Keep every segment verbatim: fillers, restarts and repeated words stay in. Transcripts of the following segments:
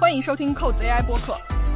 欢迎收听扣子 A I 播客。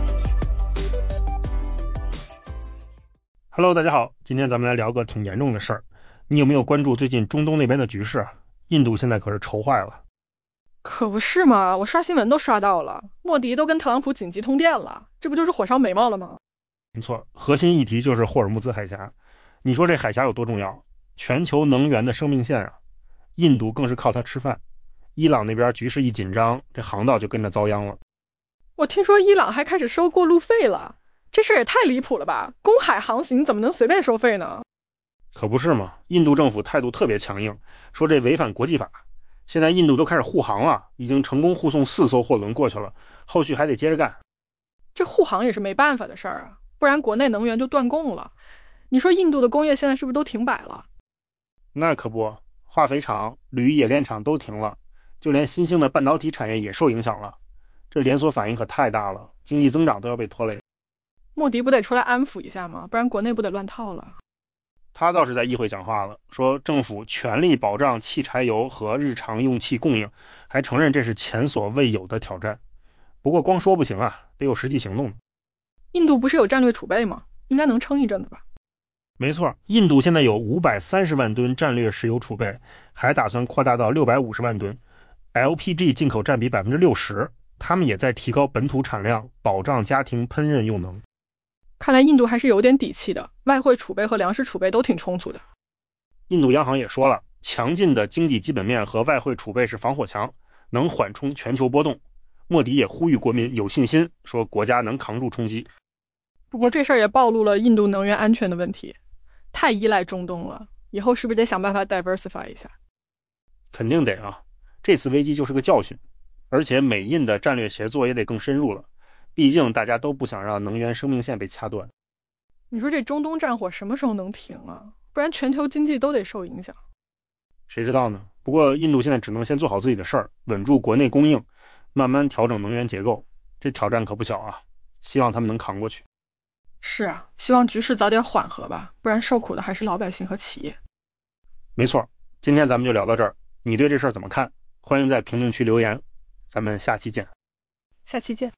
Hello， 大家好，今天咱们来聊个挺严重的事儿。你有没有关注最近中东那边的局势啊？印度现在可是愁坏了。 可不是嘛，我刷新闻都刷到了，莫迪都跟特朗普紧急通电了，这不就是火烧眉毛了吗？ 没错，核心议题就是霍尔木兹海峡。你说这海峡有多重要？全球能源的生命线啊，印度更是靠它吃饭。伊朗那边局势一紧张，这航道就跟着遭殃了。 我听说伊朗还开始收过路费了，这事也太离谱了吧！公海航行怎么能随便收费呢？ 可不是嘛，印度政府态度特别强硬，说这违反国际法。现在印度都开始护航了，已经成功护送四艘货轮过去了，后续还得接着干。 这护航也是没办法的事儿啊，不然国内能源就断供了。你说印度的工业现在是不是都停摆了？ 那可不，化肥厂、铝冶炼厂都停了，就连新兴的半导体产业也受影响了。这连锁反应可太大了，经济增长都要被拖累。 莫迪不得出来安抚一下吗？不然国内不得乱套了。 他倒是在议会讲话了，说政府全力保障汽柴油和日常用气供应，还承认这是前所未有的挑战。不过光说不行啊，得有实际行动。 印度不是有战略储备吗？应该能撑一阵子吧。 没错，印度现在有五百三十万吨战略石油储备，还打算扩大到六百五十万吨， L P G 进口占比 百分之六十， 他们也在提高本土产量，保障家庭烹饪用能。 看来印度还是有点底气的，外汇储备和粮食储备都挺充足的。 印度央行也说了，强劲的经济基本面和外汇储备是防火墙，能缓冲全球波动。莫迪也呼吁国民有信心，说国家能扛住冲击。 不过这事儿也暴露了印度能源安全的问题，太依赖中东了，以后是不是得想办法 diversify 一下？ 肯定得啊，这次危机就是个教训，而且美印的战略协作也得更深入了，毕竟大家都不想让能源生命线被掐断。 你说这中东战火什么时候能停啊？不然全球经济都得受影响。 谁知道呢？不过印度现在只能先做好自己的事儿，稳住国内供应，慢慢调整能源结构，这挑战可不小啊，希望他们能扛过去。 是啊，希望局势早点缓和吧，不然受苦的还是老百姓和企业。 没错，今天咱们就聊到这儿，你对这事儿怎么看？欢迎在评论区留言，咱们下期见。 下期见。